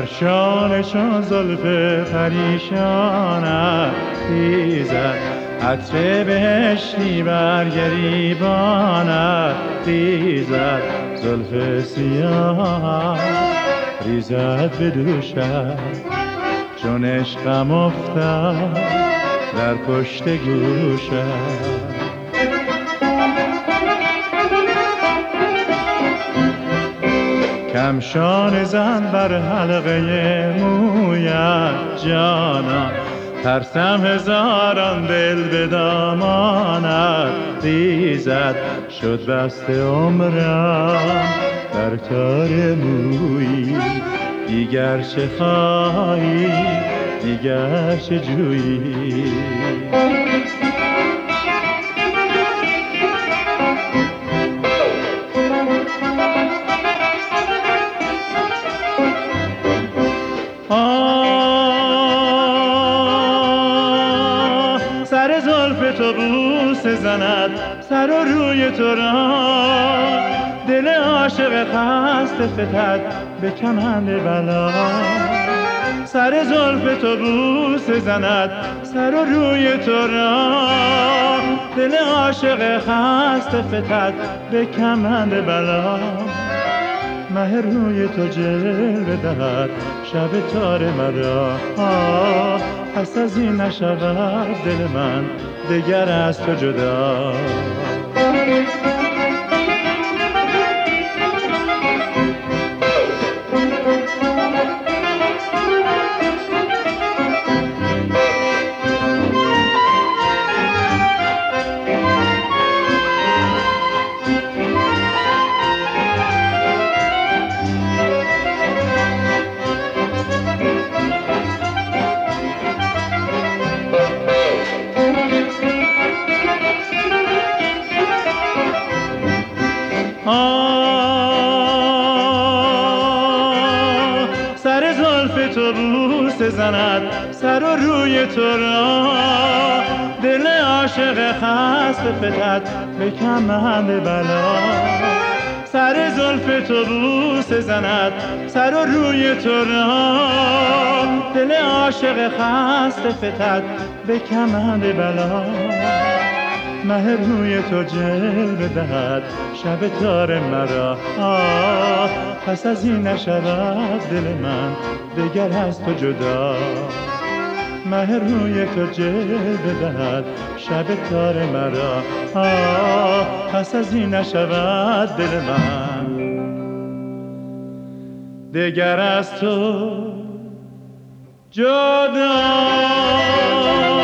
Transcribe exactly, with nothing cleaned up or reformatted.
برشان چون زلف پریشانت خیزد، عطر بهشتی بر گریبانت خیزد، زلف سیاه ریزد به دوشت چون عشقم افتد در پشت گوشت. کمشان زن بر حلقه مویت جانا، ترسم هزاران دل به دامانت ریزد، شد بسته عمرم در تار مویی، دیگر چه خواهی دیگر چه جویی. آه سر زلف تو بوسه زند، سر و روی تو را دل عاشق خسته فتد به کمند بلا. سر زلف تو بوسه زند، سر و روی تو را دل عاشق خسته فتد به کمند بلا. مه روی تو جلوه دهد شب تار مرا، آه پس از این نشود دل من دگر از تو جدا. آه سر زلف تو بوسه زند، سر و روی تو را دل عاشق خسته فتد به کمند بلا. سر زلف تو بوسه زند، سر و روی تو را دل عاشق خسته فتد به کمند بلا. مه روی تو جلوه دهد شب تار مرا، آه پس از این نشود دل من دگر از تو جدا. مه روی تو جلوه دهد شب تار مرا، آه پس از این نشود دل من دگر از تو جدا.